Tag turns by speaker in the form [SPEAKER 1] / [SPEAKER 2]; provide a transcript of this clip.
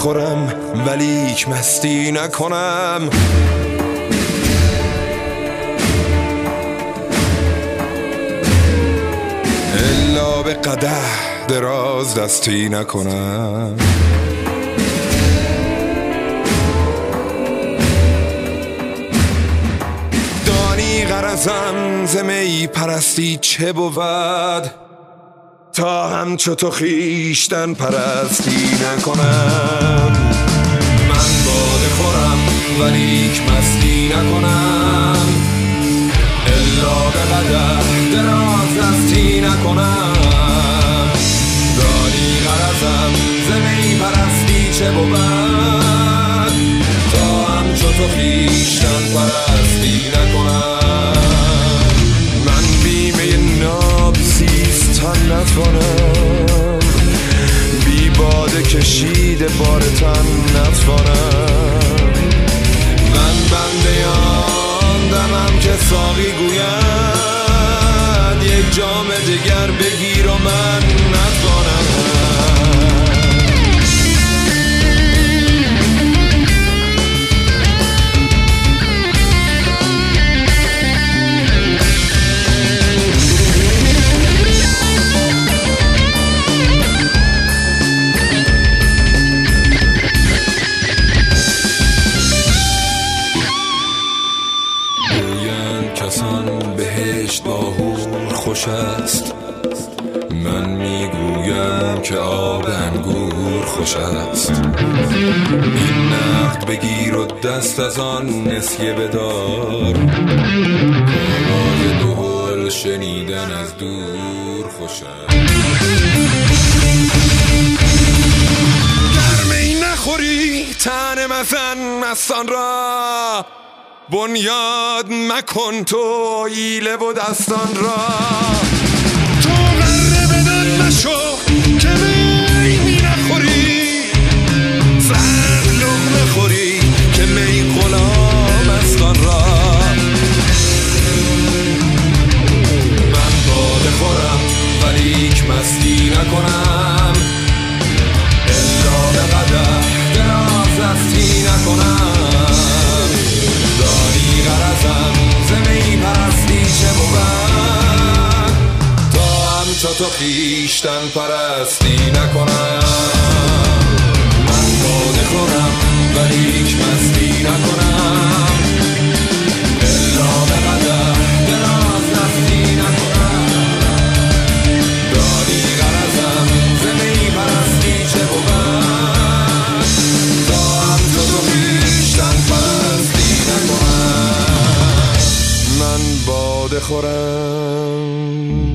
[SPEAKER 1] بخورم ولیک مستی نکنم. الا به قدح دراز دستی نکنم. دانی غرضم ز می پرستی چه بود، تا همچو تو خویشتن پرستی نکنم. من باده خورم ولیک مستی نکنم. الا به قدح دراز دستی نکنم. دانی غرضم ز می پرستی چه بود، تا همچو تو خویشتن پرستی نکنم. من بیمه ناب زیستن نتوانم، بی باده کشیده بار تن نتوانم. من بنده آن دمم که ساقی گوید یک جام دگر بگیر و من نتوانم. کسان بهشت با حور خوش است، من میگویم که آب انگور خوش است. این نقد بگیر و دست از آن نسیه بدار، آواز دهل شنیدن از دور خوش است. در می نخوری تن مزن مستان را، بنیاد مکن تو حیله و دستان را. تو غره بدن نشو که می نخوری، زن لقمه خوری که می غلام است آن را. من باده خورم ولیک مستی نکنم. الا به قدح دراز دستی نکنم. غرضم ز می پرستی چه بود، تا همچو تو خویشتن پرستی نکنم. من باده خورم ولیک مستی نکنم. الا به قدح دراز دستی نکنم. دانی غرضم ز می پرستی چه بود، تا همچو تو خویشتن پرستی نکنم. من باده خورم